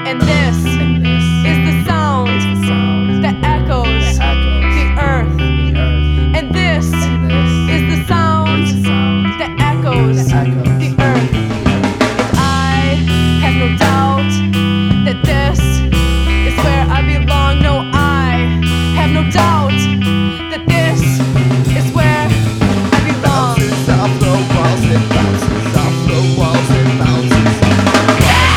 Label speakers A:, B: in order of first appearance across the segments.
A: And this is the sound that echoes the earth. And this is the sound that echoes the earth. And I have no doubt that this is where I belong. No, I have no doubt that this is where I belong.
B: Bounces off the walls, it bounces off the walls, it bounces off the walls.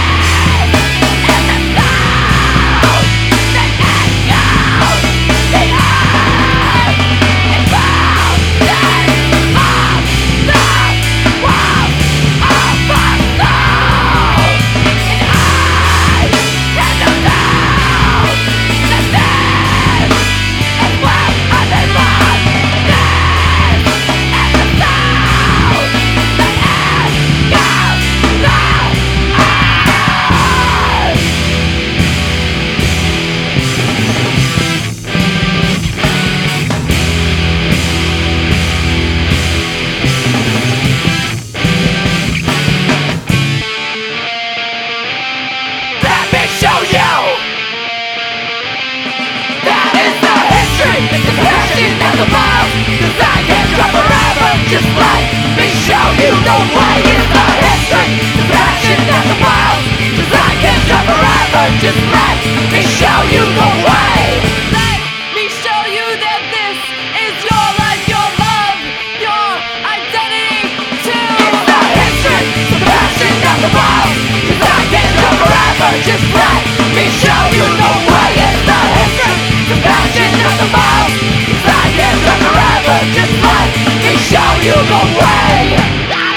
A: Just let me show you the way in the history, the passion and the miles. 'Cause I can't drive forever. Just let me show you the way. Let me show you that this is your life, your love, your identity too. It's the history, the passion and the miles. 'Cause I can't drive forever. Just let me show you the way. It's the history, the passion and the miles. 'Cause I can't drive forever. Just let me show you the way.